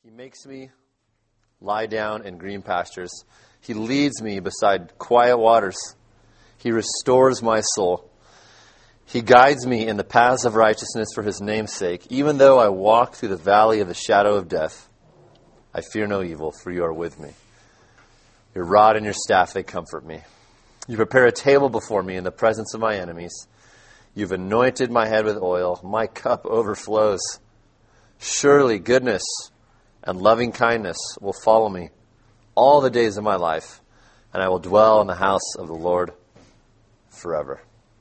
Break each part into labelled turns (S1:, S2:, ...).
S1: He makes me lie down in green pastures. He leads me beside quiet waters. He restores my soul. He guides me in the paths of righteousness for his name's sake. Even though I walk through the valley of the shadow of death, I fear no evil, for you are with me. Your rod and your staff, they comfort me. You prepare a table before me in the presence of my enemies. You've anointed my head with oil. My cup overflows. Surely goodness and loving kindness will follow me all the days of my life, and I will dwell in the house of the Lord forever.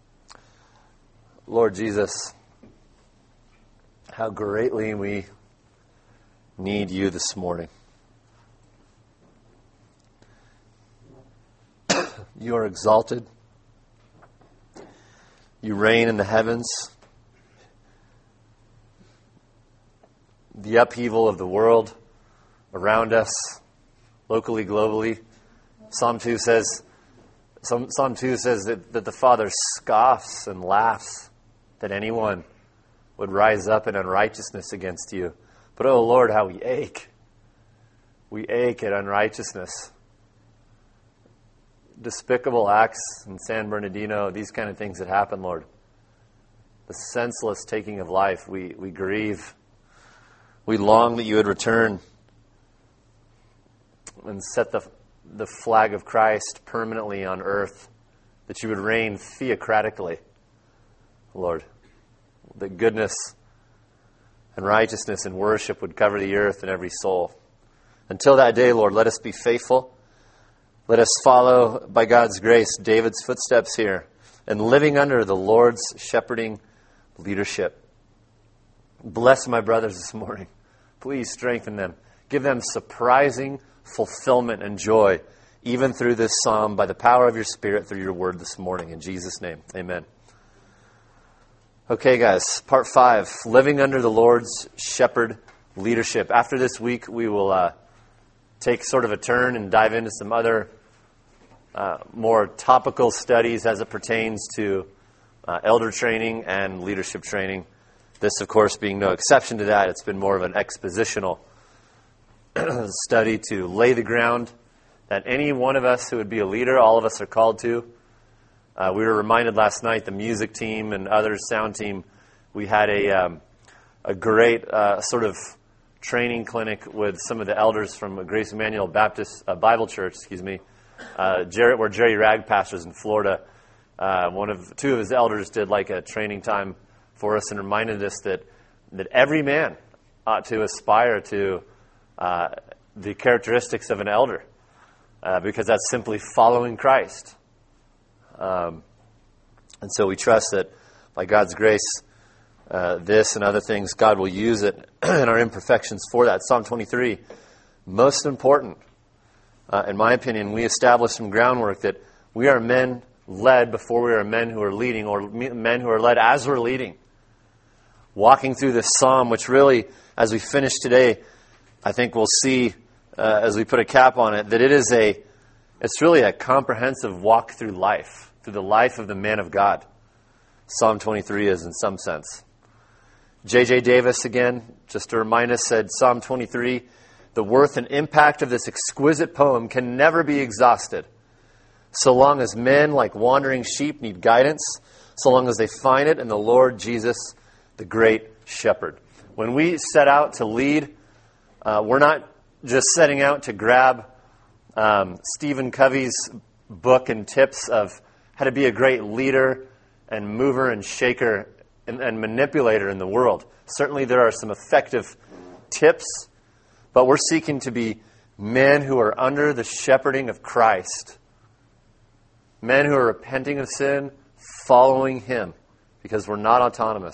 S1: Lord Jesus, how greatly we need you this morning. You are exalted. You reign in the heavens. The upheaval of the world around us, locally, globally. Psalm 2 says that the Father scoffs and laughs that anyone would rise up in unrighteousness against you. But, oh Lord, how we ache. We ache at unrighteousness. Despicable acts in San Bernardino, these kind of things that happen, Lord. The senseless taking of life, we grieve. We long that you would return and set the flag of Christ permanently on earth, that you would reign theocratically, Lord. That goodness and righteousness and worship would cover the earth and every soul. Until that day, Lord, let us be faithful. Let us follow, by God's grace, David's footsteps here and living under the Lord's shepherding leadership. Bless my brothers this morning. Please strengthen them. Give them surprising fulfillment and joy, even through this psalm, by the power of your Spirit, through your word this morning. In Jesus' name, amen. Okay, guys, part 5, living under the Lord's shepherd leadership. After this week, we will take sort of a turn and dive into some other more topical studies as it pertains to elder training and leadership training. This, of course, being no exception to that. It's been more of an expositional study to lay the ground that any one of us who would be a leader, all of us are called to. We were reminded last night, the music team and others, sound team, we had a great sort of training clinic with some of the elders from Grace Emmanuel Baptist Bible Church, where Jerry Ragg pastors in Florida. Two of his elders did like a training time for us and reminded us that every man ought to aspire to the characteristics of an elder, because that's simply following Christ. And so we trust that by God's grace, this and other things, God will use it in our imperfections for that. Psalm 23, most important, in my opinion, we establish some groundwork that we are men led before we are men who are leading, or men who are led as we're leading. Walking through this psalm, which really, as we finish today, I think we'll see, as we put a cap on it, that it's really a comprehensive walk through life, through the life of the man of God. Psalm 23 is in some sense. J.J. Davis, again, just to remind us, said Psalm 23, the worth and impact of this exquisite poem can never be exhausted. So long as men, like wandering sheep, need guidance, so long as they find it in the Lord Jesus, the great shepherd. When we set out to lead, we're not just setting out to grab Stephen Covey's book and tips of how to be a great leader and mover and shaker and manipulator in the world. Certainly there are some effective tips, but we're seeking to be men who are under the shepherding of Christ. Men who are repenting of sin, following Him, because we're not autonomous.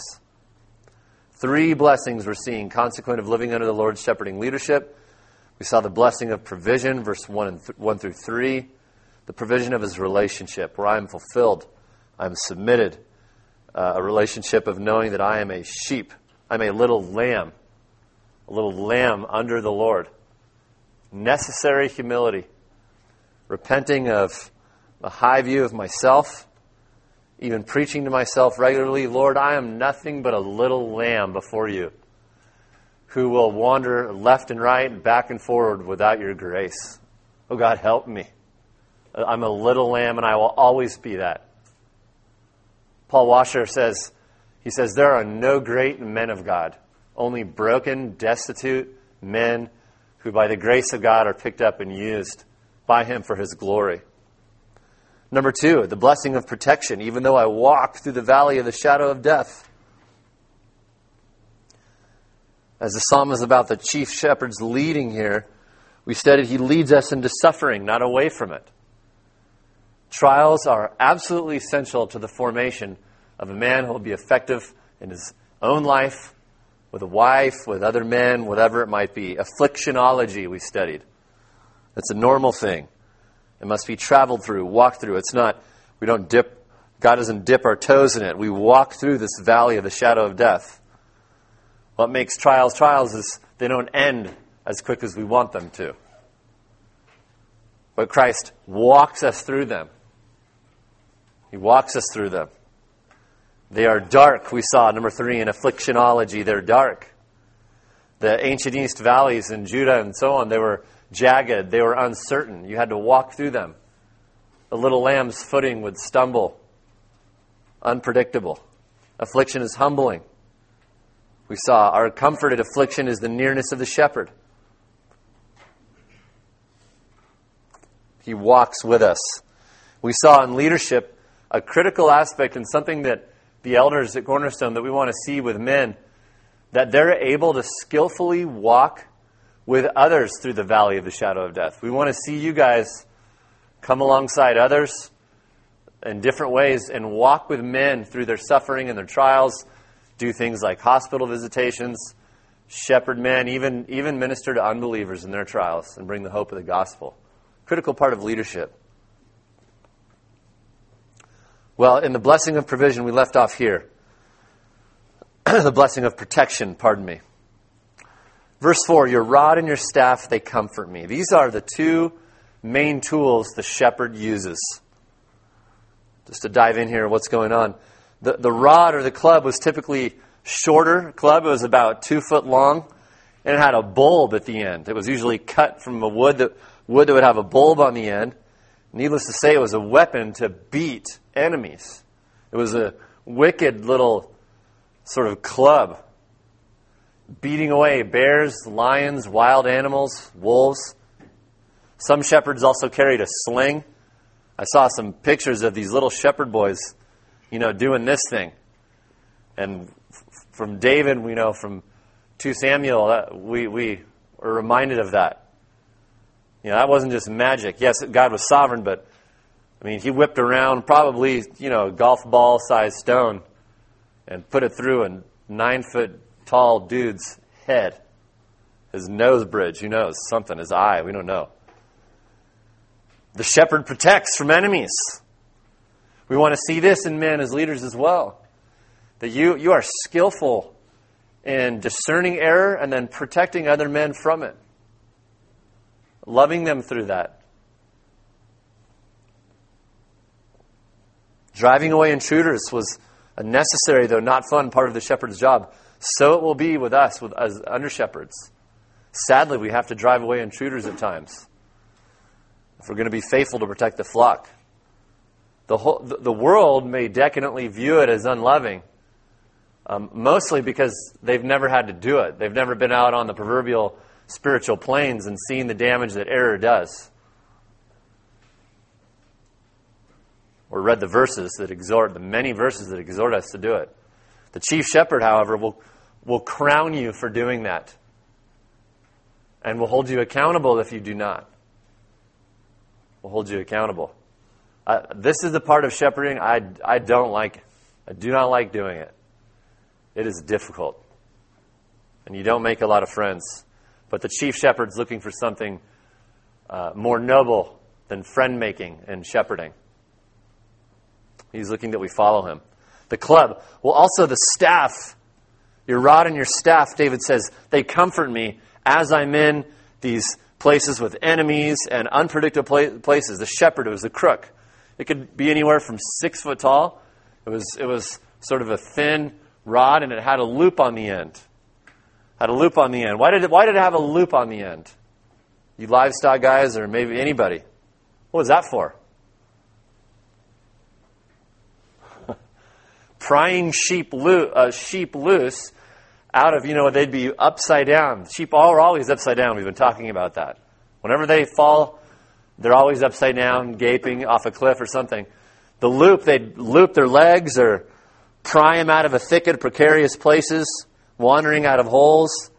S1: 3 blessings we're seeing consequent of living under the Lord's shepherding leadership. We saw the blessing of provision, verse 1 through 3. The provision of His relationship, where I am fulfilled, I am submitted. A relationship of knowing that I am a sheep. I'm a little lamb under the Lord. Necessary humility. Repenting of a high view of myself. Even preaching to myself regularly, Lord, I am nothing but a little lamb before you. who will wander left and right and back and forward without your grace. Oh God, help me. I'm a little lamb and I will always be that. Paul Washer says, there are no great men of God, only broken, destitute men who by the grace of God are picked up and used by Him for His glory. Number 2, the blessing of protection, even though I walk through the valley of the shadow of death. As the psalm is about the chief shepherd's leading here, we studied he leads us into suffering, not away from it. Trials are absolutely essential to the formation of a man who will be effective in his own life, with a wife, with other men, whatever it might be. Afflictionology we studied. It's a normal thing. It must be traveled through, walked through. It's not, God doesn't dip our toes in it. We walk through this valley of the shadow of death. What makes trials is they don't end as quick as we want them to. But Christ walks us through them. He walks us through them. They are dark, we saw, number 3, in afflictionology. They're dark. The ancient East valleys in Judah and so on, they were jagged. They were uncertain. You had to walk through them. The little lamb's footing would stumble. Unpredictable. Affliction is humbling. We saw our comforted affliction is the nearness of the shepherd. He walks with us. We saw in leadership a critical aspect and something that the elders at Cornerstone that we want to see with men, that they're able to skillfully walk with others through the valley of the shadow of death. We want to see you guys come alongside others in different ways and walk with men through their suffering and their trials, do things like hospital visitations, shepherd men, even minister to unbelievers in their trials and bring the hope of the gospel. Critical part of leadership. Well, in the blessing of provision, we left off here. The blessing of protection, pardon me. Verse 4, your rod and your staff, they comfort me. These are the 2 main tools the shepherd uses. Just to dive in here, what's going on. The rod or the club was typically shorter club. It was about 2 foot long, and it had a bulb at the end. It was usually cut from a wood that would have a bulb on the end. Needless to say, it was a weapon to beat enemies. It was a wicked little sort of club, beating away bears, lions, wild animals, wolves. Some shepherds also carried a sling. I saw some pictures of these little shepherd boys, doing this thing. And from David, we know from 2 Samuel, we are reminded of that. That wasn't just magic. Yes, God was sovereign, but he whipped around probably, a golf ball sized stone and put it through a 9 foot tall dude's head. His nose bridge, who knows? Something, his eye, we don't know. The shepherd protects from enemies. We want to see this in men as leaders as well. That you are skillful in discerning error and then protecting other men from it. Loving them through that. Driving away intruders was a necessary, though not fun, part of the shepherd's job. So it will be with us, as under shepherds. Sadly, we have to drive away intruders at times if we're going to be faithful to protect the flock. The world may decadently view it as unloving, mostly because they've never had to do it. They've never been out on the proverbial spiritual planes and seen the damage that error does. Or read the many verses that exhort us to do it. The chief shepherd, however, will crown you for doing that. And will hold you accountable if you do not. Will hold you accountable. This is the part of shepherding I don't like. I do not like doing it. It is difficult. And you don't make a lot of friends. But the chief shepherd's looking for something more noble than friend-making and shepherding. He's looking that we follow him. The club. Well, also the staff. Your rod and your staff, David says, they comfort me as I'm in these places with enemies and unpredictable places. The shepherd, it was the crook. It could be anywhere from 6 foot tall. It was sort of a thin rod, and it had a loop on the end. Had a loop on the end. Why did it have a loop on the end? You livestock guys, or maybe anybody. What was that for? Prying sheep loose out of, they'd be upside down. Sheep are always upside down. We've been talking about that. Whenever they fall, they're always upside down, gaping off a cliff or something. The loop, they'd loop their legs or pry them out of a thicket, precarious places, wandering out of holes.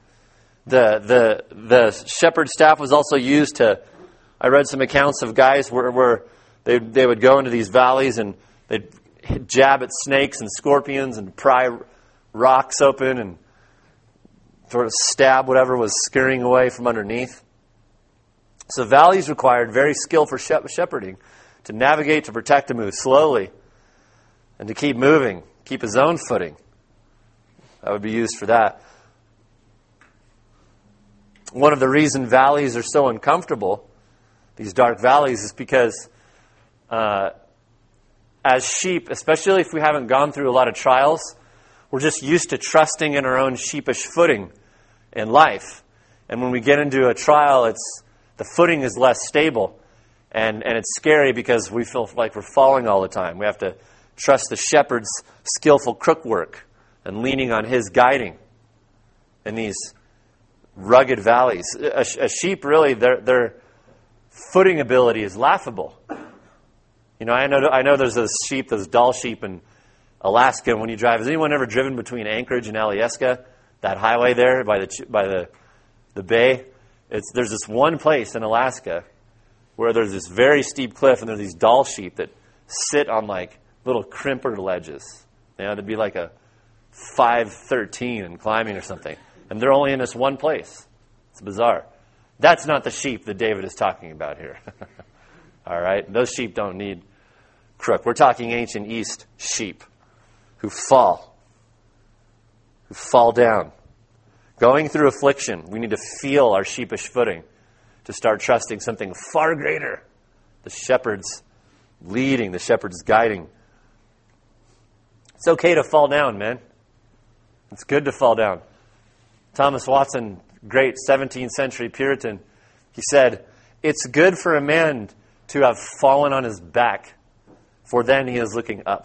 S1: The shepherd's staff was also used to, I read some accounts of guys where they would go into these valleys and they'd jab at snakes and scorpions and pry rocks open and sort of stab whatever was scurrying away from underneath. So valleys required very skillful shepherding to navigate, to protect, to move slowly, and to keep moving, keep his own footing. That would be used for that. One of the reasons valleys are so uncomfortable, these dark valleys, is because as sheep, especially if we haven't gone through a lot of trials, we're just used to trusting in our own sheepish footing in life. And when we get into a trial, the footing is less stable. And it's scary because we feel like we're falling all the time. We have to trust the shepherd's skillful crook work and leaning on his guiding in these rugged valleys. A sheep, really, their footing ability is laughable. I know there's those sheep, those Dall sheep in Alaska. When you drive, has anyone ever driven between Anchorage and Alyeska? That highway there by the bay. There's this one place in Alaska where there's this very steep cliff, and there's these Dall sheep that sit on like little crimper ledges. They'd be like a 5'13" and climbing or something, and they're only in this one place. It's bizarre. That's not the sheep that David is talking about here. All right, those sheep don't need crook. We're talking ancient East sheep who fall down. Going through affliction, we need to feel our sheepish footing to start trusting something far greater. The shepherd's leading, the shepherd's guiding. It's okay to fall down, man. It's good to fall down. Thomas Watson, great 17th century Puritan, he said, "It's good for a man to have fallen on his back, for then he is looking up."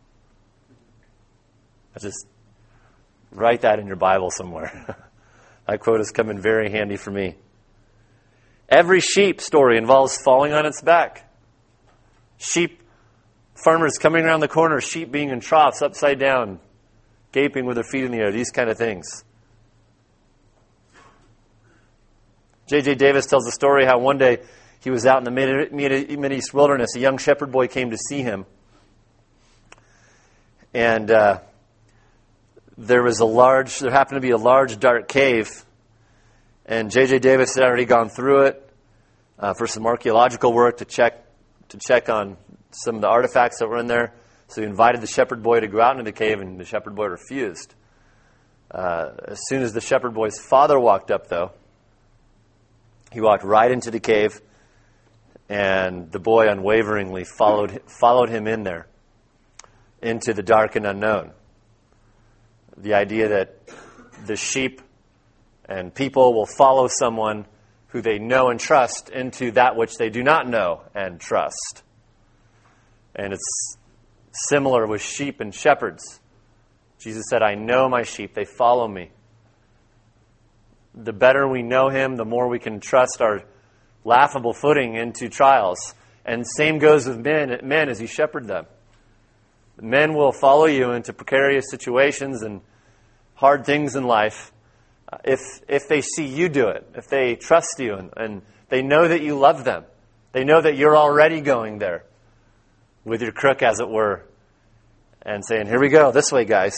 S1: Just write that in your Bible somewhere. That quote has come in very handy for me. Every sheep story involves falling on its back. Sheep, farmers coming around the corner, sheep being in troughs upside down, gaping with their feet in the air, these kind of things. J.J. Davis tells a story how one day he was out in the Mideast wilderness. A young shepherd boy came to see him. And there happened to be a large dark cave. And J.J. Davis had already gone through it for some archaeological work to check on some of the artifacts that were in there. So he invited the shepherd boy to go out into the cave, and the shepherd boy refused. As soon as the shepherd boy's father walked up, though, he walked right into the cave, and the boy unwaveringly followed him in there, into the dark and unknown. The idea that the sheep and people will follow someone who they know and trust into that which they do not know and trust. And it's similar with sheep and shepherds. Jesus said, "I know my sheep, they follow me." The better we know him, the more we can trust our laughable footing into trials. And same goes with men as you shepherd them. Men will follow you into precarious situations and hard things in life if they see you do it, if they trust you and they know that you love them. They know that you're already going there with your crook, as it were, and saying, "Here we go, this way, guys."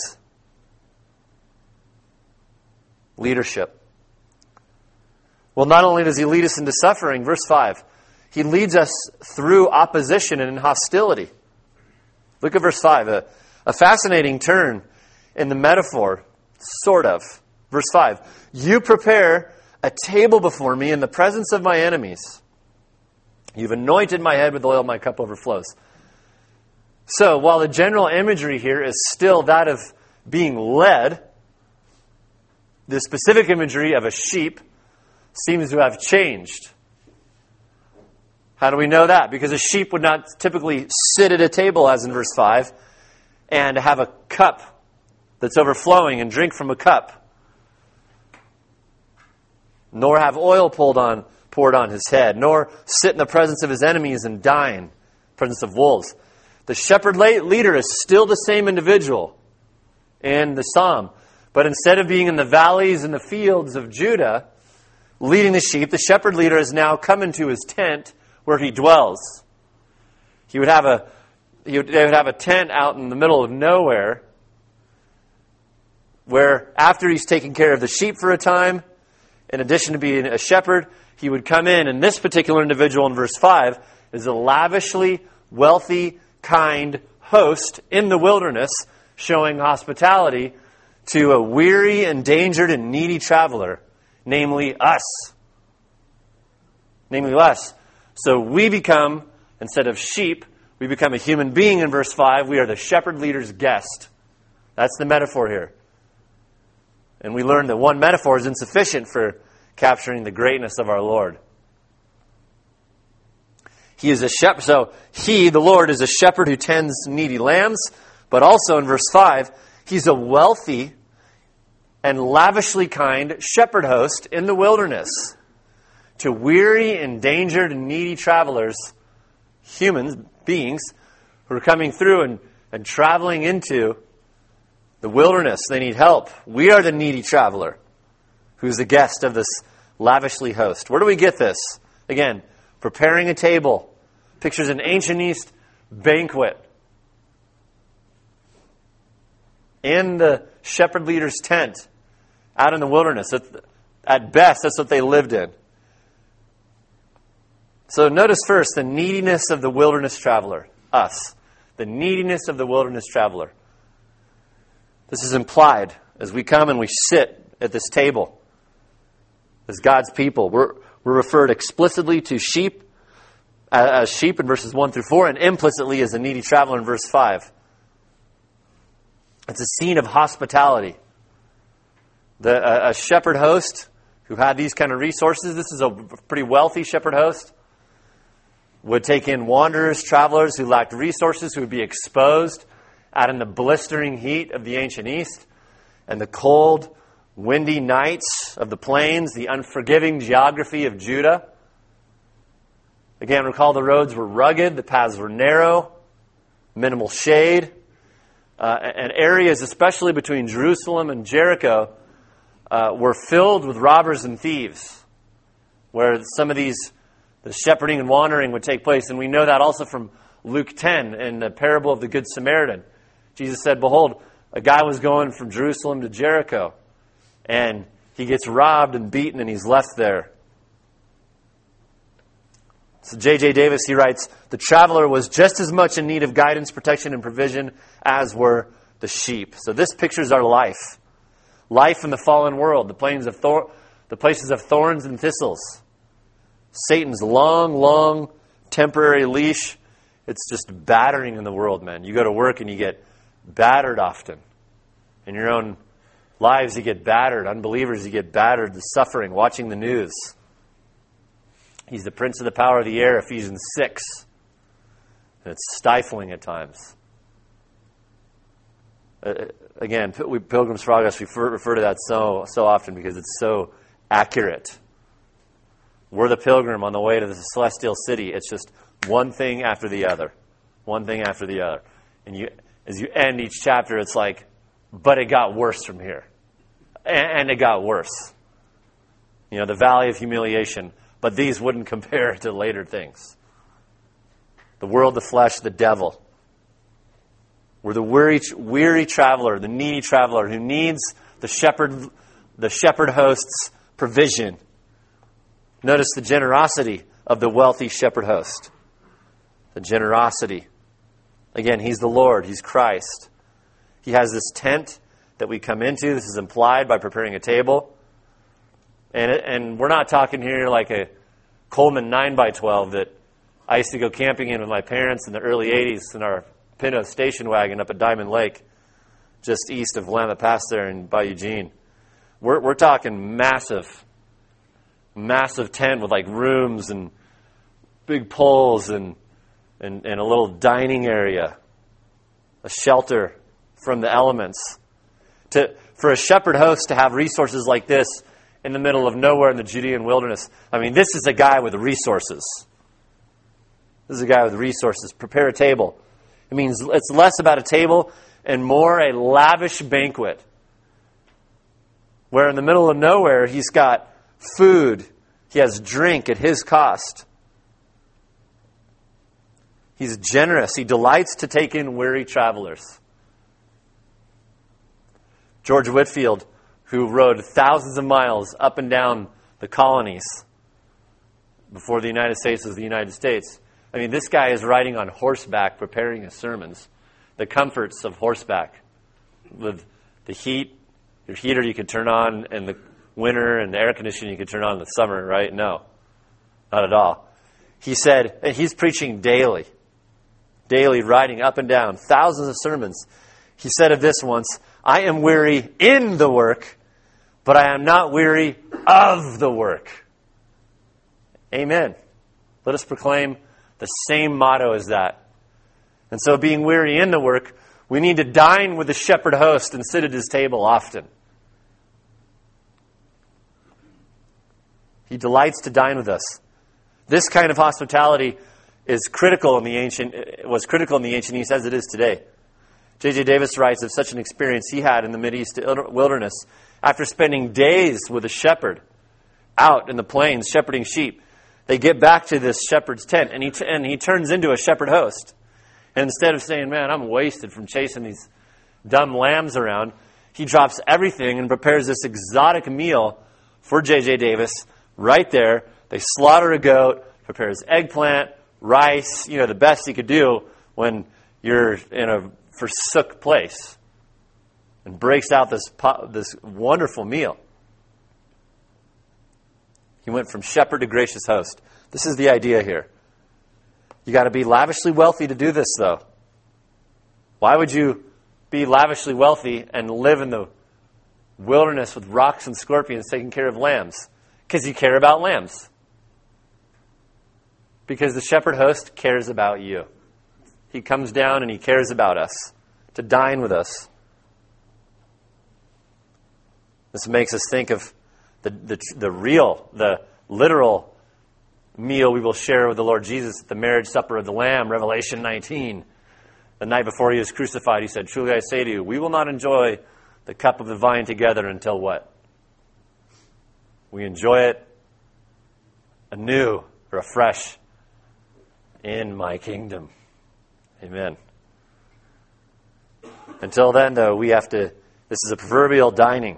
S1: Leadership. Well, not only does he lead us into suffering, verse 5, he leads us through opposition and hostility. Look at verse 5, a fascinating turn in the metaphor, sort of. Verse 5, "You prepare a table before me in the presence of my enemies. You've anointed my head with oil, my cup overflows." So, while the general imagery here is still that of being led, the specific imagery of a sheep seems to have changed. How do we know that? Because a sheep would not typically sit at a table, as in verse 5, and have a cup that's overflowing and drink from a cup, nor have oil poured on his head, nor sit in the presence of his enemies and dine in the presence of wolves. The shepherd leader is still the same individual in the psalm, but instead of being in the valleys and the fields of Judah, leading the sheep, the shepherd leader has now come into his tent where he dwells. They would have a tent out in the middle of nowhere, where after he's taken care of the sheep for a time, in addition to being a shepherd, he would come in, and this particular individual in verse 5 is a lavishly wealthy, kind host in the wilderness, showing hospitality to a weary, endangered, and needy traveler, namely us. Namely us. So we become, instead of sheep, we become a human being in verse 5. We are the shepherd leader's guest. That's the metaphor here. And we learned that one metaphor is insufficient for capturing the greatness of our Lord. He is a shepherd. So he, the Lord, is a shepherd who tends needy lambs. But also in verse 5, he's a wealthy and lavishly kind shepherd host in the wilderness to weary, endangered, and needy travelers, humans, beings, who are coming through and traveling into the wilderness. They need help. We are the needy traveler who's the guest of this lavishly host. Where do we get this? Again, preparing a table. Pictures an ancient East banquet. In the shepherd leader's tent, out in the wilderness. At best, that's what they lived in. So notice first the neediness of the wilderness traveler. Us. The neediness of the wilderness traveler. This is implied as we come and we sit at this table as God's people. We're referred explicitly to sheep as sheep in verses 1 through 4 and implicitly as a needy traveler in verse 5. It's a scene of hospitality. A shepherd host who had these kind of resources, this is a pretty wealthy shepherd host, would take in wanderers, travelers who lacked resources, who would be exposed out in the blistering heat of the ancient East and the cold, windy nights of the plains, the unforgiving geography of Judah. Again, recall the roads were rugged, the paths were narrow, minimal shade, and areas, especially between Jerusalem and Jericho, were filled with robbers and thieves, where some of the shepherding and wandering would take place. And we know that also from Luke 10 in the parable of the Good Samaritan. Jesus said, behold, a guy was going from Jerusalem to Jericho, and he gets robbed and beaten, and he's left there. So J.J. Davis, he writes, the traveler was just as much in need of guidance, protection, and provision as were the sheep. So this pictures our life. Life in the fallen world, the places of thorns and thistles. Satan's long, temporary leash. It's just battering in the world, man. You go to work and you get battered often. In your own lives, you get battered. Unbelievers, you get battered. The suffering, watching the news. He's the prince of the power of the air, Ephesians 6. And it's stifling at times. Again, Pilgrim's Progress, we refer to that so often because it's so accurate. We're the pilgrim on the way to the celestial city. It's just one thing after the other. One thing after the other. And as you end each chapter, it's like, but it got worse from here. And it got worse. The valley of humiliation. But these wouldn't compare to later things. The world, the flesh, the devil. We're the weary traveler, the needy traveler who needs the shepherd host's provision. Notice the generosity of the wealthy shepherd host. The generosity. Again, he's the Lord. He's Christ. He has this tent that we come into. This is implied by preparing a table. And we're not talking here like a Coleman 9x12 that I used to go camping in with my parents in the early 80s in our Pinto station wagon up at Diamond Lake, just east of Willamette Pass there in Bayou Jean. We're talking massive tent with like rooms and big poles and a little dining area, a shelter from the elements. For a shepherd host to have resources like this in the middle of nowhere in the Judean wilderness, I mean, this is a guy with resources. This is a guy with resources. Prepare a table. It means it's less about a table and more a lavish banquet, where in the middle of nowhere, he's got food. He has drink at his cost. He's generous. He delights to take in weary travelers. George Whitefield, who rode thousands of miles up and down the colonies before the United States was the United States. I mean, this guy is riding on horseback preparing his sermons. The comforts of horseback with the heat, your heater you could turn on in the winter and the air conditioning you could turn on in the summer, right? No, not at all. He said, and he's preaching daily, riding up and down, thousands of sermons. He said of this once, I am weary in the work, but I am not weary of the work. Amen. Let us proclaim the same motto as that. And so being weary in the work, we need to dine with the shepherd host and sit at his table often. He delights to dine with us. This kind of hospitality was critical in the ancient East as it is today. J.J. Davis writes of such an experience he had in the Mideast wilderness after spending days with a shepherd out in the plains shepherding sheep. They get back to this shepherd's tent, and he turns into a shepherd host. And instead of saying, man, I'm wasted from chasing these dumb lambs around, he drops everything and prepares this exotic meal for J.J. Davis right there. They slaughter a goat, prepares eggplant, rice, the best he could do when you're in a forsook place, and breaks out this wonderful meal. He went from shepherd to gracious host. This is the idea here. You got to be lavishly wealthy to do this, though. Why would you be lavishly wealthy and live in the wilderness with rocks and scorpions taking care of lambs? Because you care about lambs. Because the shepherd host cares about you. He comes down and he cares about us, to dine with us. This makes us think of the literal meal we will share with the Lord Jesus at the marriage supper of the Lamb, Revelation 19. The night before he was crucified, he said, truly I say to you, we will not enjoy the cup of the vine together until what? We enjoy it anew or afresh in my kingdom. Amen. Until then, though, this is a proverbial dining.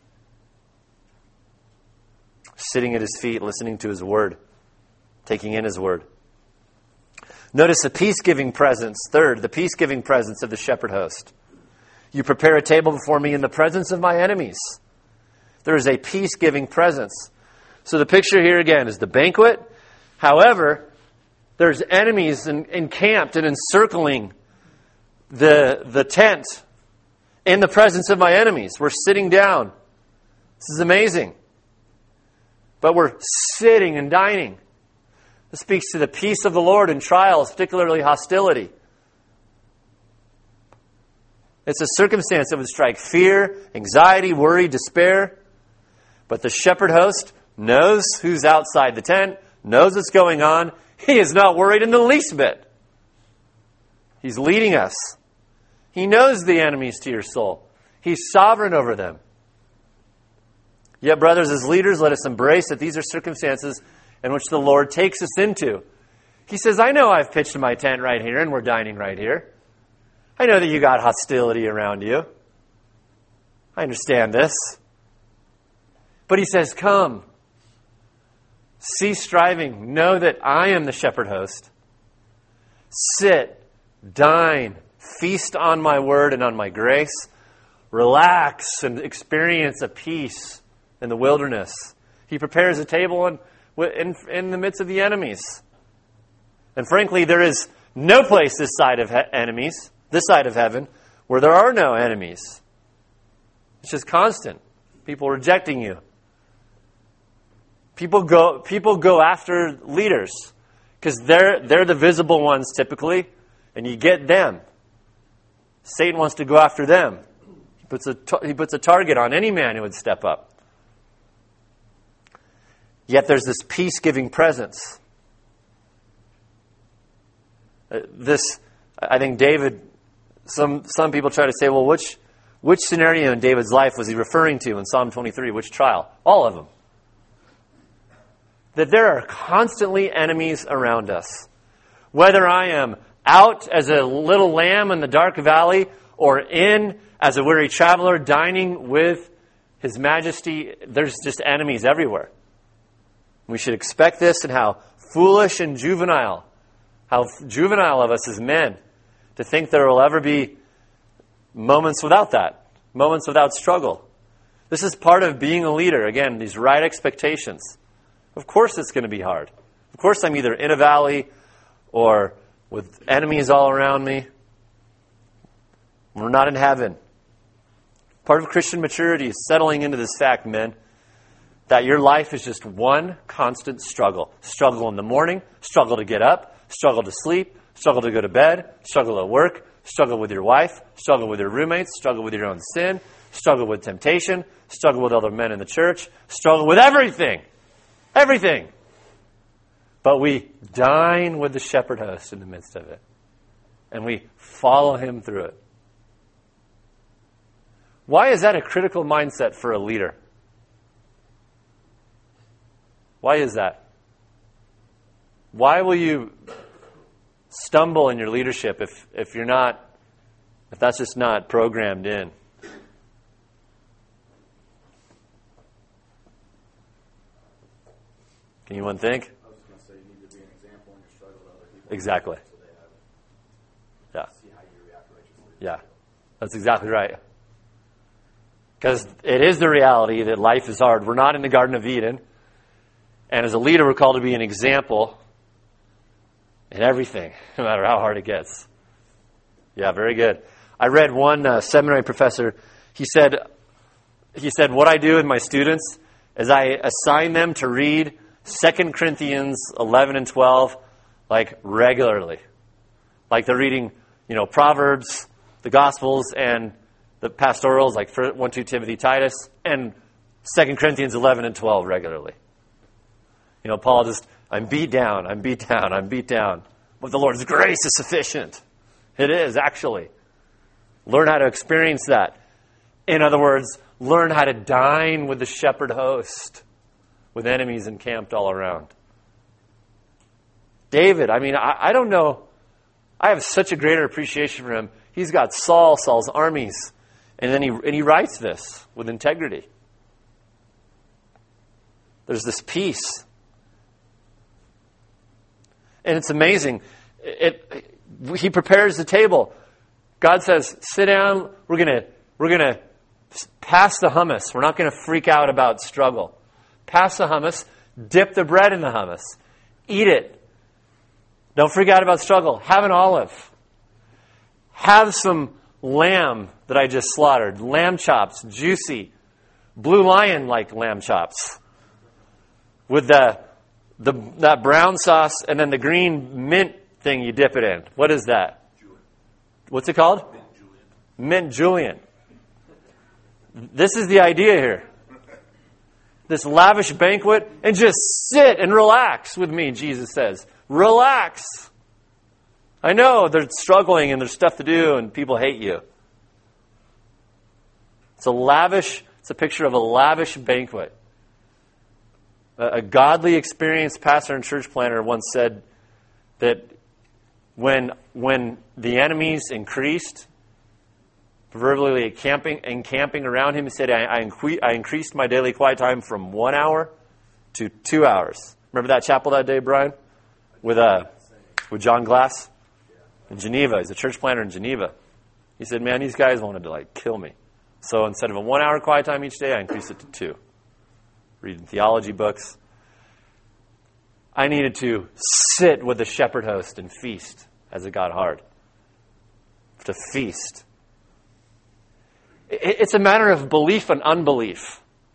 S1: Sitting at his feet, listening to his word, taking in his word. Notice the peace-giving presence. Third, the peace-giving presence of the shepherd host. You prepare a table before me in the presence of my enemies. There is a peace-giving presence. So the picture here again is the banquet. However, there's enemies encamped and encircling the tent in the presence of my enemies. We're sitting down. This is amazing. But we're sitting and dining. This speaks to the peace of the Lord in trials, particularly hostility. It's a circumstance that would strike fear, anxiety, worry, despair. But the shepherd host knows who's outside the tent, knows what's going on. He is not worried in the least bit. He's leading us. He knows the enemies to your soul. He's sovereign over them. Yet, brothers, as leaders, let us embrace that these are circumstances in which the Lord takes us into. He says, I know I've pitched my tent right here and we're dining right here. I know that you got hostility around you. I understand this. But he says, come. Cease striving. Know that I am the shepherd host. Sit, dine, feast on my word and on my grace. Relax and experience a peace in the wilderness. He prepares a table in the midst of the enemies. And frankly, there is no place this side of this side of heaven, where there are no enemies. It's just constant. people rejecting you. People go after leaders because they're the visible ones typically, and you get them. Satan wants to go after them. He puts a target on any man who would step up. Yet there's this peace-giving presence. I think David, some people try to say, well, which scenario in David's life was he referring to in Psalm 23? Which trial? All of them. That there are constantly enemies around us. Whether I am out as a little lamb in the dark valley or in as a weary traveler dining with His Majesty, there's just enemies everywhere. We should expect this, and how foolish and juvenile of us as men to think there will ever be moments without that, moments without struggle. This is part of being a leader. Again, these right expectations. Of course it's going to be hard. Of course I'm either in a valley or with enemies all around me. We're not in heaven. Part of Christian maturity is settling into this fact, men, that your life is just one constant struggle. Struggle in the morning, struggle to get up, struggle to sleep, struggle to go to bed, struggle at work, struggle with your wife, struggle with your roommates, struggle with your own sin, struggle with temptation, struggle with other men in the church, struggle with everything. Everything. But we dine with the shepherd host in the midst of it. And we follow him through it. Why is that a critical mindset for a leader? Why is that? Why will you stumble in your leadership if that's just not programmed in? Can anyone think?
S2: I was going to say you need to be an example in your struggle to other people.
S1: Exactly.
S2: So they have
S1: Yeah.
S2: see how you react righteously.
S1: Yeah. That's exactly right. Because it is the reality that life is hard. We're not in the Garden of Eden. And as a leader, we're called to be an example in everything, no matter how hard it gets. Yeah, very good. I read one seminary professor. He said, what I do with my students is I assign them to read 2 Corinthians 11 and 12 like regularly. Like they're reading, Proverbs, the Gospels, and the pastorals like 1, 2 Timothy, Titus, and 2 Corinthians 11 and 12 regularly. Paul I'm beat down. But the Lord's grace is sufficient. It is, actually. Learn how to experience that. In other words, learn how to dine with the shepherd host, with enemies encamped all around. David, I don't know. I have such a greater appreciation for him. He's got Saul's armies. And then he writes this with integrity. There's this peace. And it's amazing. He prepares the table. God says, sit down. We're going to pass the hummus. We're not going to freak out about struggle. Pass the hummus. Dip the bread in the hummus. Eat it. Don't freak out about struggle. Have an olive. Have some lamb that I just slaughtered. Lamb chops. Juicy. Blue Lion-like lamb chops. With that brown sauce and then the green mint thing you dip it in. What is that?
S2: Julian.
S1: What's it called? Mint Julian. This is the idea here. This lavish banquet, and just sit and relax with me, Jesus says. Relax. I know they're struggling and there's stuff to do and people hate you. It's a picture of a lavish banquet. A godly, experienced pastor and church planter once said that when the enemies increased, proverbially encamping around him, he said, I increased my daily quiet time from 1 hour to 2 hours. Remember that chapel that day, Brian? With John Glass in Geneva. He's a church planter in Geneva. He said, man, these guys wanted to kill me. So instead of a 1 hour quiet time each day, I increased it to 2. Reading theology books. I needed to sit with the shepherd host and feast as it got hard. To feast. It's a matter of belief and unbelief.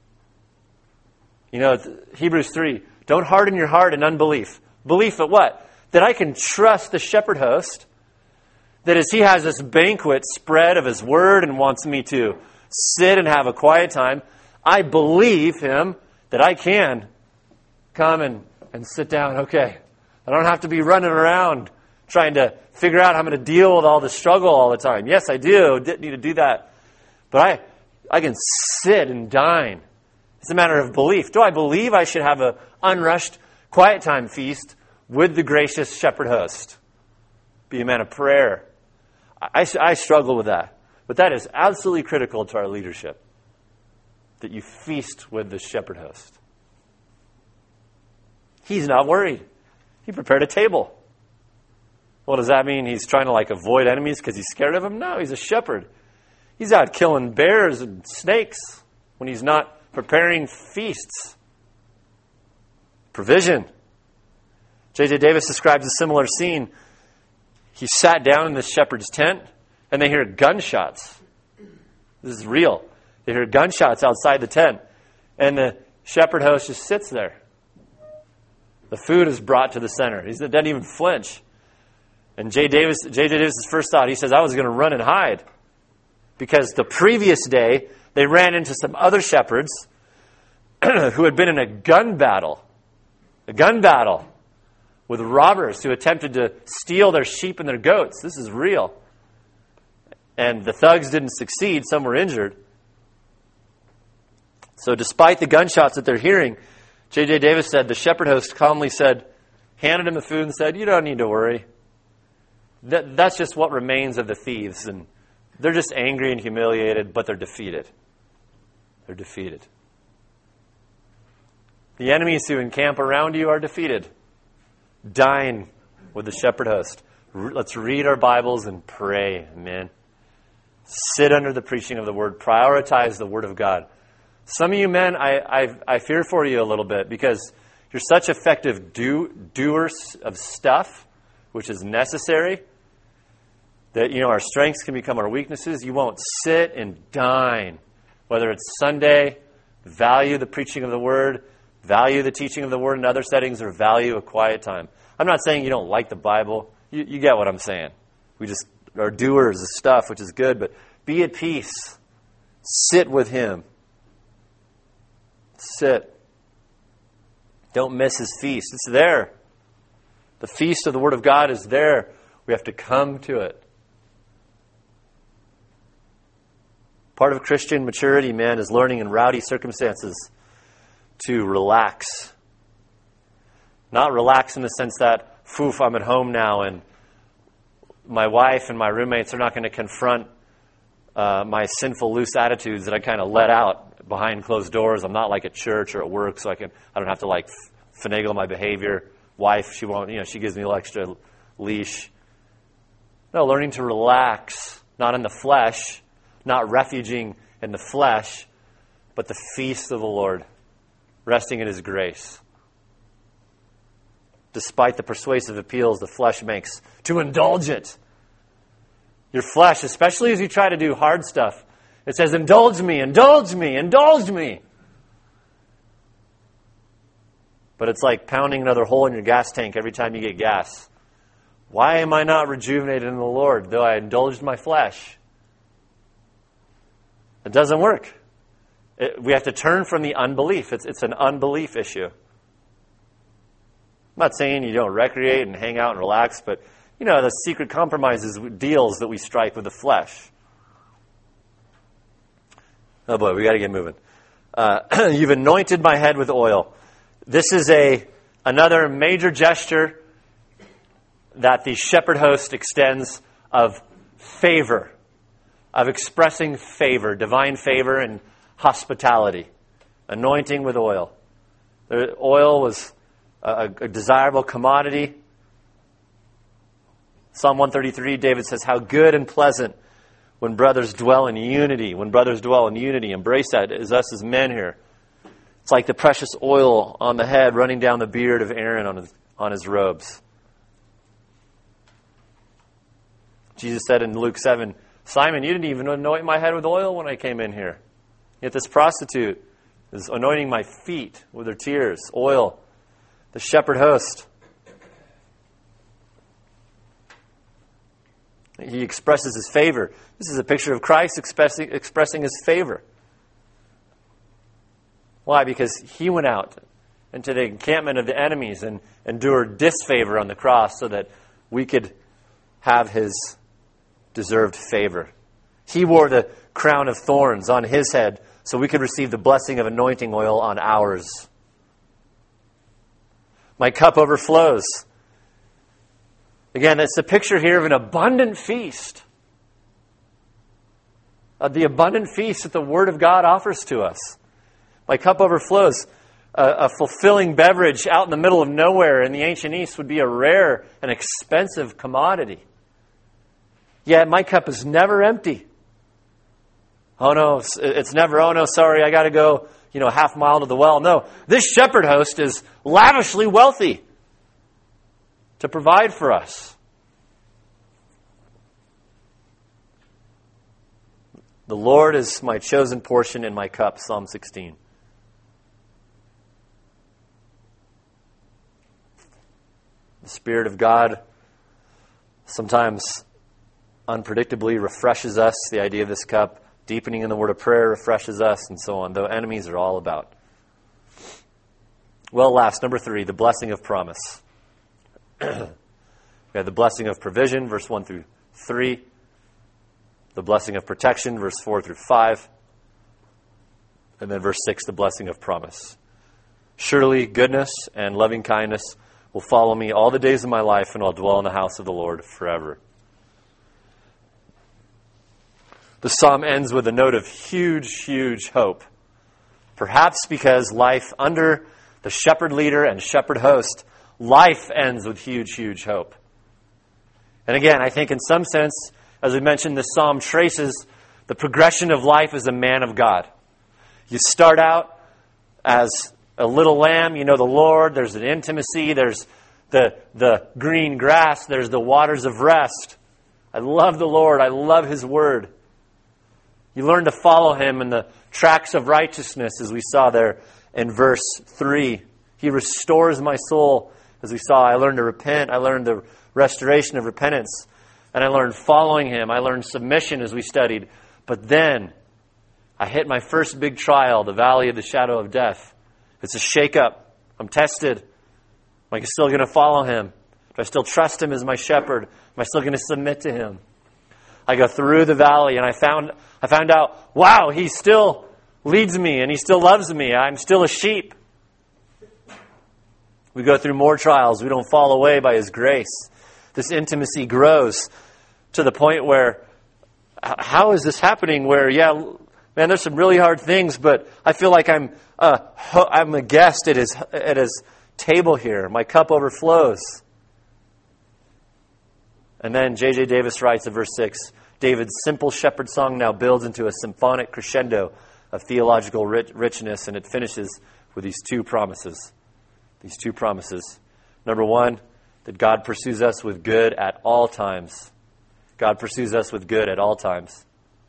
S1: Hebrews 3, don't harden your heart in unbelief. Belief at what? That I can trust the shepherd host, that as he has this banquet spread of his word and wants me to sit and have a quiet time, I believe him that I can come and sit down. Okay, I don't have to be running around trying to figure out how I'm going to deal with all the struggle all the time. Yes, I do need to do that. But I can sit and dine. It's a matter of belief. Do I believe I should have an unrushed, quiet time feast with the gracious shepherd host? Be a man of prayer. I struggle with that. But that is absolutely critical to our leadership, that you feast with the shepherd host. He's not worried. He prepared a table. Well, does that mean he's trying to avoid enemies because he's scared of them? No, he's a shepherd. He's out killing bears and snakes when he's not preparing feasts. Provision. J.J. Davis describes a similar scene. He sat down in the shepherd's tent, and they hear gunshots. This is real. They hear gunshots outside the tent, and the shepherd host just sits there. The food is brought to the center. He doesn't even flinch. And J.J. Davis' first thought, he says, I was going to run and hide. Because the previous day, they ran into some other shepherds who had been in a gun battle with robbers who attempted to steal their sheep and their goats. This is real. And the thugs didn't succeed. Some were injured. So despite the gunshots that they're hearing, J.J. Davis said, the shepherd host calmly handed him the food and said, you don't need to worry. That's just what remains of the thieves. And they're just angry and humiliated, but they're defeated. They're defeated. The enemies who encamp around you are defeated. Dine with the shepherd host. Let's read our Bibles and pray. Amen. Sit under the preaching of the word. Prioritize the word of God. Some of you men, I fear for you a little bit because you're such effective doers of stuff, which is necessary, that, our strengths can become our weaknesses. You won't sit and dine. Whether it's Sunday, value the preaching of the word, value the teaching of the word in other settings, or value a quiet time. I'm not saying you don't like the Bible. You get what I'm saying. We just are doers of stuff, which is good, but be at peace. Sit with him. Sit. Don't miss his feast. It's there. The feast of the Word of God is there. We have to come to it. Part of Christian maturity, man, is learning in rowdy circumstances to relax. Not relax in the sense that, I'm at home now and my wife and my roommates are not going to confront my sinful, loose attitudes that I kind of let out behind closed doors. I'm not like at church or at work, so I don't have to finagle my behavior. Wife, she won't, she gives me a little extra leash. No, learning to relax, not in the flesh, not refuging in the flesh, but the feast of the Lord, resting in his grace. Despite the persuasive appeals the flesh makes to indulge it. Your flesh, especially as you try to do hard stuff, it says, indulge me, indulge me, indulge me. But it's like pounding another hole in your gas tank every time you get gas. Why am I not rejuvenated in the Lord, though I indulged my flesh? It doesn't work. We have to turn from the unbelief. It's an unbelief issue. I'm not saying you don't recreate and hang out and relax, but, the secret compromises, deals that we strike with the flesh. Oh boy, we got to get moving. You've anointed my head with oil. This is another major gesture that the shepherd host extends of favor, of expressing favor, divine favor and hospitality. Anointing with oil. The oil was a desirable commodity. Psalm 133, David says, how good and pleasant when brothers dwell in unity. When brothers dwell in unity. Embrace that as us as men here. It's like the precious oil on the head running down the beard of Aaron on his robes. Jesus said in Luke 7, Simon, you didn't even anoint my head with oil when I came in here. Yet this prostitute is anointing my feet with her tears, oil, the shepherd host. He expresses his favor. This is a picture of Christ expressing his favor. Why? Because he went out into the encampment of the enemies and endured disfavor on the cross so that we could have his deserved favor. He wore the crown of thorns on his head so we could receive the blessing of anointing oil on ours. My cup overflows. Again, it's a picture here of an abundant feast. Of the abundant feast that the Word of God offers to us. My cup overflows. A fulfilling beverage out in the middle of nowhere in the ancient East would be a rare and expensive commodity. Yet my cup is never empty. Oh no, it's never, oh no, sorry, I got to go, half mile to the well. No, this shepherd host is lavishly wealthy to provide for us. The Lord is my chosen portion in my cup, Psalm 16. The Spirit of God sometimes unpredictably refreshes us, the idea of this cup. Deepening in the word of prayer refreshes us, and so on, though enemies are all about. Well, last, number 3, the blessing of promise. We have the blessing of provision, verse 1 through 3. The blessing of protection, verse 4 through 5. And then verse 6, the blessing of promise. Surely goodness and loving kindness will follow me all the days of my life, and I'll dwell in the house of the Lord forever. The psalm ends with a note of huge, huge hope. Perhaps because life under the shepherd leader and shepherd host, life ends with huge, huge hope. And again, I think in some sense, as we mentioned, this psalm traces the progression of life as a man of God. You start out as a little lamb, you know the Lord, there's an intimacy, there's the green grass, there's the waters of rest. I love the Lord, I love His Word. You learn to follow Him in the tracks of righteousness, as we saw there in verse 3. He restores my soul, as we saw. I learned to repent. I learned the restoration of repentance. And I learned following Him. I learned submission, as we studied. But then, I hit my first big trial, the valley of the shadow of death. It's a shake-up. I'm tested. Am I still going to follow Him? Do I still trust Him as my shepherd? Am I still going to submit to Him? I go through the valley and I found out, wow, He still leads me and He still loves me. I'm still a sheep. We go through more trials. We don't fall away by His grace. This intimacy grows to the point where, how is this happening? Where, yeah, man, there's some really hard things, but I feel like I'm a guest at His table here. My cup overflows. And then J.J. Davis writes in verse 6, David's simple shepherd song now builds into a symphonic crescendo of theological richness, and it finishes with these two promises. These two promises. Number one, that God pursues us with good at all times. God pursues us with good at all times.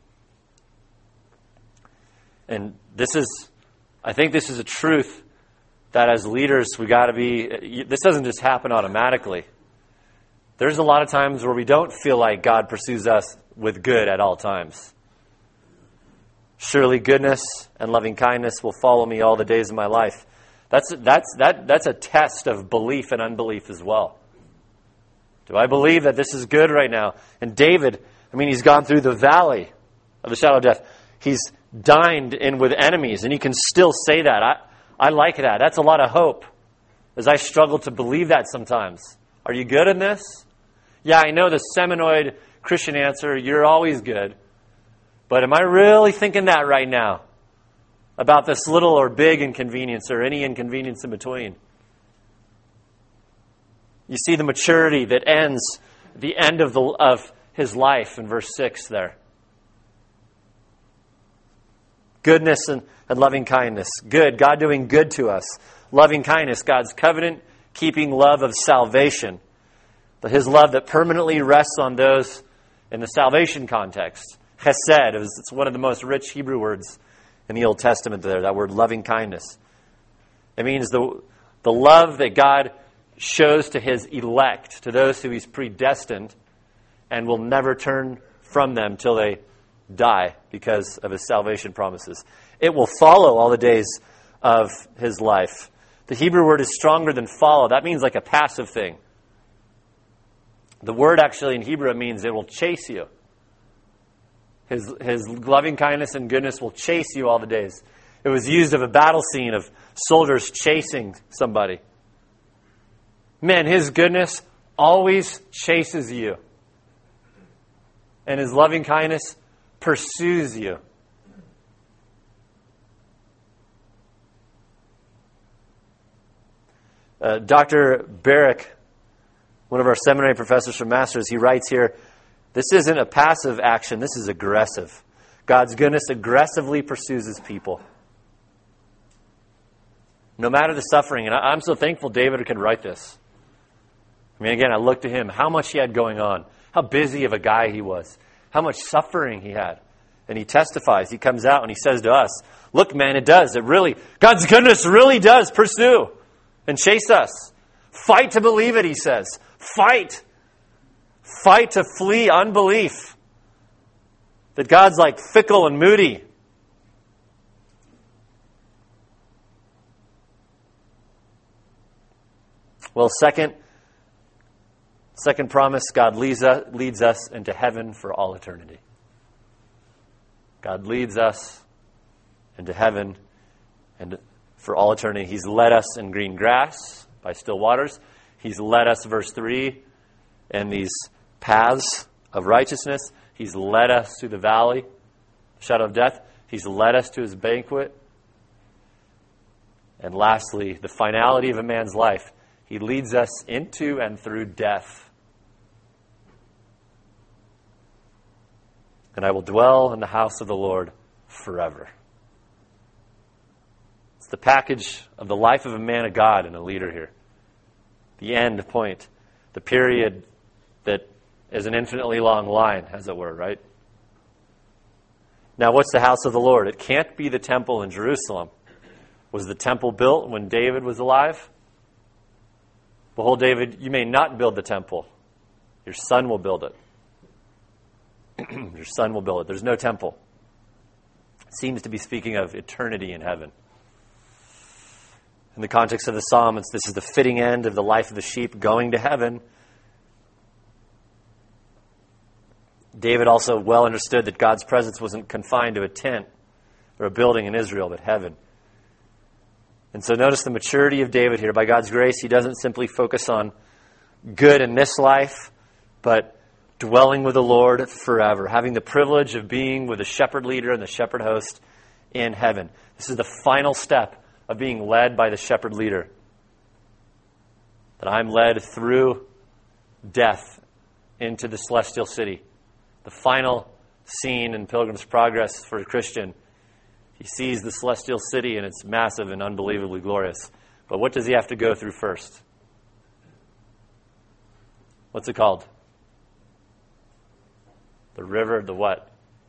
S1: And I think this is a truth that as leaders we got to be, this doesn't just happen automatically. There's a lot of times where we don't feel like God pursues us with good at all times. Surely goodness and loving kindness will follow me all the days of my life. That's a test of belief and unbelief as well. Do I believe that this is good right now? And David, he's gone through the valley of the shadow of death. He's dined in with enemies, and he can still say that. I like that. That's a lot of hope, as I struggle to believe that sometimes. Are you good in this? Yeah, I know the Seminoid Christian answer, you're always good. But am I really thinking that right now? About this little or big inconvenience or any inconvenience in between? You see the maturity that ends at the end of his life in verse 6 there. Goodness and loving kindness. Good, God doing good to us. Loving kindness, God's covenant-keeping love of salvation. His love that permanently rests on those in the salvation context. Chesed, it's one of the most rich Hebrew words in the Old Testament there, that word loving kindness. It means the love that God shows to his elect, to those who he's predestined, and will never turn from them till they die because of his salvation promises. It will follow all the days of his life. The Hebrew word is stronger than follow. That means like a passive thing. The word actually in Hebrew means it will chase you. His loving kindness and goodness will chase you all the days. It was used of a battle scene of soldiers chasing somebody. Man, his goodness always chases you. And his loving kindness pursues you. Dr. Barrick, one of our seminary professors from Masters, he writes here, this isn't a passive action, this is aggressive. God's goodness aggressively pursues his people. No matter the suffering, and I'm so thankful David could write this. I mean, again, I looked at him, how much he had going on, how busy of a guy he was, how much suffering he had. And he testifies, he comes out and he says to us, look, man, it does. It really, God's goodness really does pursue and chase us. Fight to believe it, he says. Fight. Fight to flee unbelief. That God's like fickle and moody. Well, second promise, God leads us into heaven for all eternity. God leads us into heaven and for all eternity. He's led us in green grass by still waters. He's led us, verse 3, in these paths of righteousness. He's led us through the valley, shadow of death. He's led us to his banquet. And lastly, the finality of a man's life. He leads us into and through death. And I will dwell in the house of the Lord forever. It's the package of the life of a man of God and a leader here. The end point. The period that is an infinitely long line, as it were, right? Now, what's the house of the Lord? It can't be the temple in Jerusalem. Was the temple built when David was alive? Behold, David, you may not build the temple. Your son will build it. Your son will build it. There's no temple. It seems to be speaking of eternity in heaven. In the context of the psalm, this is the fitting end of the life of the sheep going to heaven. David also well understood that God's presence wasn't confined to a tent or a building in Israel, but heaven. And so notice the maturity of David here. By God's grace, he doesn't simply focus on good in this life, but dwelling with the Lord forever, having the privilege of being with the shepherd leader and the shepherd host in heaven. This is the final step of being led by the shepherd leader. That I'm led through death into the celestial city. The final scene in Pilgrim's Progress for a Christian. He sees the celestial city and it's massive and unbelievably glorious. But what does he have to go through first? What's it called? The river, the what?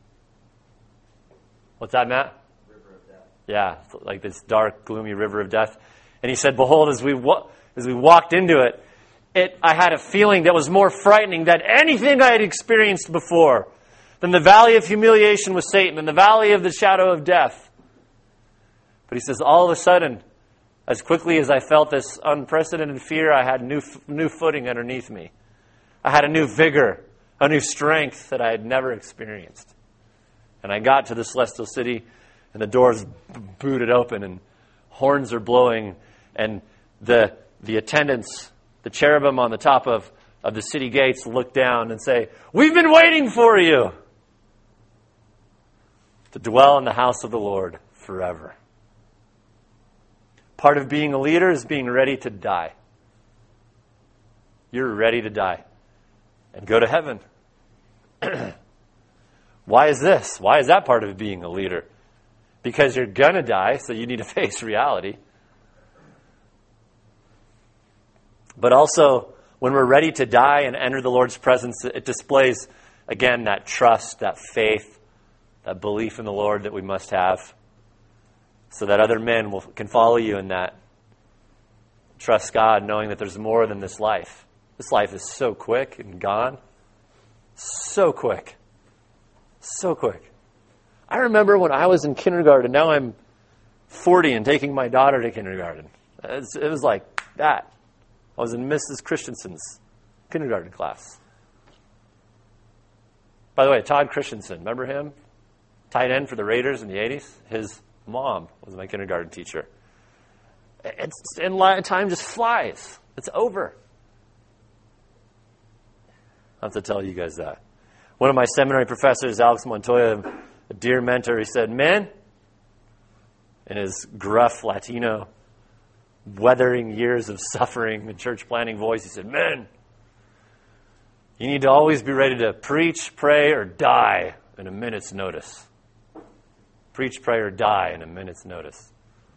S1: What's that, Matt?
S2: River of death.
S1: Yeah, like this dark, gloomy river of death. And he said, behold, as we walked into it, I had a feeling that was more frightening than anything I had experienced before, than the valley of humiliation with Satan, and the valley of the shadow of death. But he says, all of a sudden, as quickly as I felt this unprecedented fear, I had new footing underneath me. I had a new vigor, a new strength that I had never experienced. And I got to the celestial city, and the doors booted open, and horns are blowing, and the attendants, the cherubim on the top of the city gates look down and say, we've been waiting for you to dwell in the house of the Lord forever. Part of being a leader is being ready to die. You're ready to die and go to heaven. Why is this? Why is that part of being a leader? Because you're going to die, so you need to face reality. But also, when we're ready to die and enter the Lord's presence, it displays, again, that trust, that faith, that belief in the Lord that we must have. so that other men can follow you in that. Trust God, knowing that there's more than this life. This life is so quick and gone. So quick. So quick. I remember when I was in kindergarten, now I'm 40 and taking my daughter to kindergarten. It was like that. I was in Mrs. Christensen's kindergarten class. By the way, Todd Christensen, remember him? Tight end for the Raiders in the 80s? His mom was my kindergarten teacher. Time just flies. It's over. I have to tell you guys that. One of my seminary professors, Alex Montoya, a dear mentor, he said, "Men," in his gruff Latino, weathering years of suffering and church planting voice, he said, "Men, you need to always be ready to preach, pray, or die in a minute's notice." Preach, pray, or die in a minute's notice.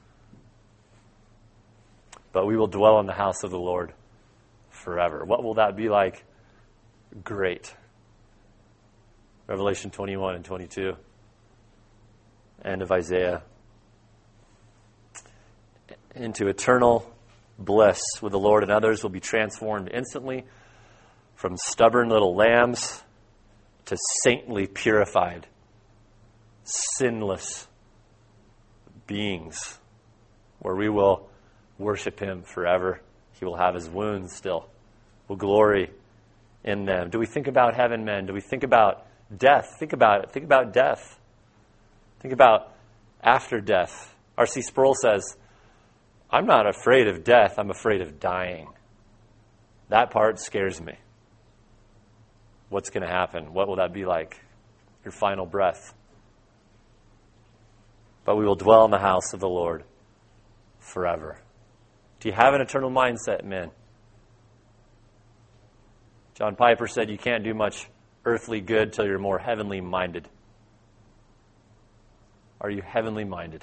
S1: But we will dwell in the house of the Lord forever. What will that be like? Great. Revelation 21 and 22. End of Isaiah. Into eternal bliss with the Lord, and others will be transformed instantly from stubborn little lambs to saintly, purified, sinless beings, where we will worship Him forever. He will have His wounds still. We'll glory in them. Do we think about heaven, men? Do we think about death? Think about it. Think about death. Think about after death. R.C. Sproul says, "I'm not afraid of death. I'm afraid of dying. That part scares me. What's going to happen? What will that be like? Your final breath." But we will dwell in the house of the Lord forever. Do you have an eternal mindset, men? John Piper said you can't do much earthly good till you're more heavenly minded. Are you heavenly minded?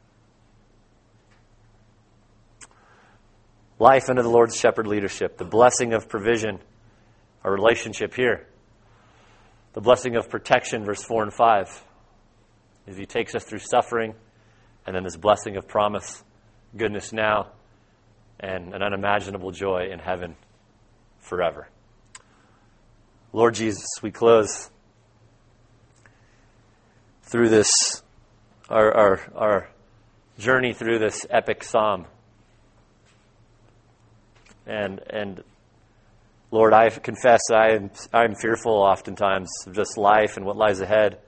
S1: Life under the Lord's shepherd leadership, the blessing of provision, our relationship here. The blessing of protection, verse 4 and 5, as He takes us through suffering, and then this blessing of promise, goodness now, and an unimaginable joy in heaven forever. Lord Jesus, we close through this, our journey through this epic psalm. And Lord, I confess I'm fearful oftentimes of just life and what lies ahead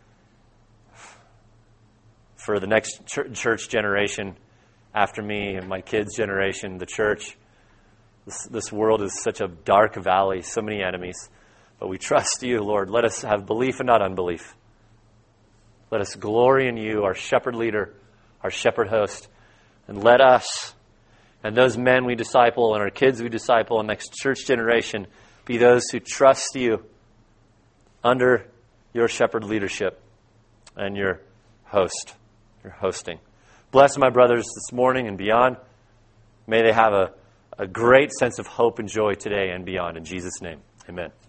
S1: for the next church generation after me and my kids' generation, the church. This world is such a dark valley, so many enemies. But we trust You, Lord. Let us have belief and not unbelief. Let us glory in You, our shepherd leader, our shepherd host. And let us and those men we disciple and our kids we disciple and next church generation be those who trust You under Your shepherd leadership and Your hosting. Bless my brothers this morning and beyond. May they have a great sense of hope and joy today and beyond. In Jesus' name, amen.